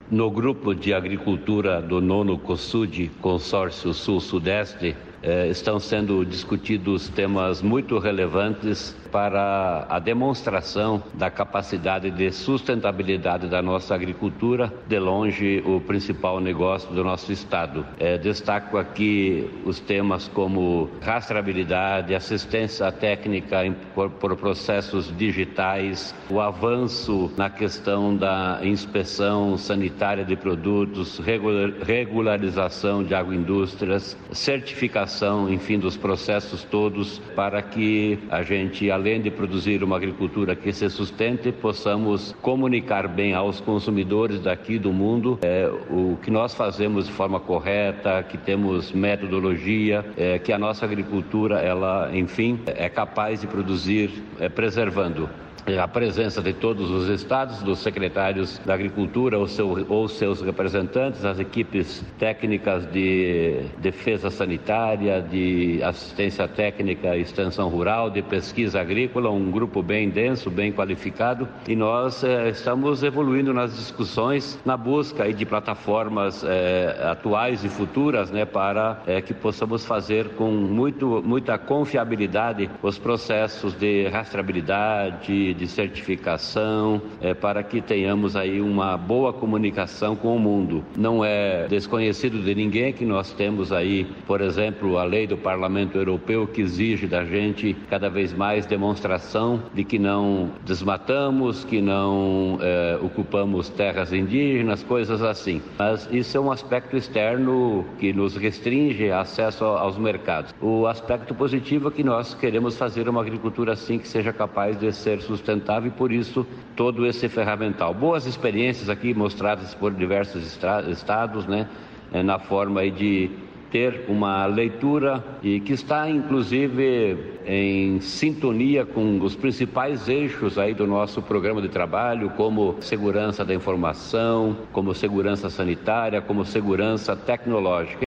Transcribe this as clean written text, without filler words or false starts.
No grupo de agricultura do 9º COSUD, Consórcio Sul-Sudeste, estão sendo discutidos temas muito relevantes para a demonstração da capacidade de sustentabilidade da nossa agricultura, de longe o principal negócio do nosso estado. Destaco aqui os temas como rastreabilidade, assistência técnica por processos digitais, o avanço na questão da inspeção sanitária de produtos, regularização de agroindústrias, certificação, enfim, dos processos todos, para que a gente, além de produzir uma agricultura que se sustente, possamos comunicar bem aos consumidores daqui do mundo o que nós fazemos de forma correta, que temos metodologia, que a nossa agricultura, ela, enfim, é capaz de produzir preservando a presença de todos os estados, dos secretários da Agricultura ou seus representantes, as equipes técnicas de defesa sanitária, de assistência técnica e extensão rural, de pesquisa agrícola, um grupo bem denso, bem qualificado, e nós estamos evoluindo nas discussões na busca aí de plataformas atuais e futuras, para que possamos fazer com muita confiabilidade os processos de rastreabilidade, de certificação, para que tenhamos aí uma boa comunicação com o mundo. Não é desconhecido de ninguém que nós temos aí, por exemplo, a lei do Parlamento Europeu que exige da gente cada vez mais demonstração de que não desmatamos, que não ocupamos terras indígenas, coisas assim. Mas isso é um aspecto externo que nos restringe acesso aos mercados. O aspecto positivo é que nós queremos fazer uma agricultura assim que seja capaz de ser sustentável e por isso todo esse ferramental. Boas experiências aqui mostradas por diversos estados, na forma aí de ter uma leitura e que está inclusive em sintonia com os principais eixos aí do nosso programa de trabalho, como segurança da informação, como segurança sanitária, como segurança tecnológica.